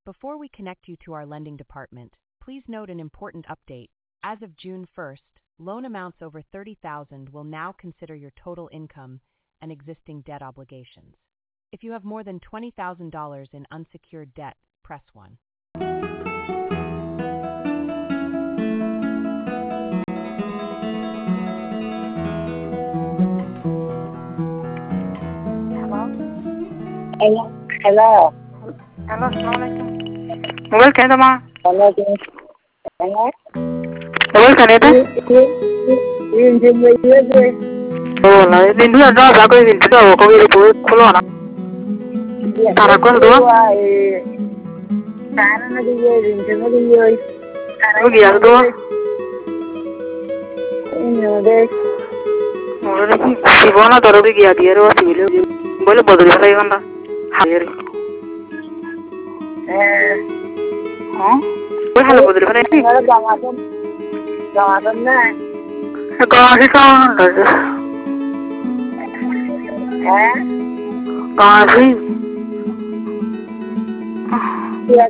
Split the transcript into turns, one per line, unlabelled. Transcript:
Before we connect you to our lending department, please note an important update. As of June 1st, loan amounts over $30,000 will now consider your total income and existing debt obligations. If you have more than $20,000 in unsecured debt, press 1.
Hello. Hello.
Hello, assalamualaikum. Mobile kaya ma?
Hello. Hello.
Mobile kaya ta?
Yun yun.
Oh, la bindu ada ba ko bindu da ko bi ko khulo na. Tara ko do?
Tara na di yun yun.
Ko gi ar do?
Ino de.
Mobile si bona taro bi gi adi ro si bile. Bole bodol sai ganda. Hayri. What hello bodol pare ni?
Gamaton na.
Kasi ka. Kasi.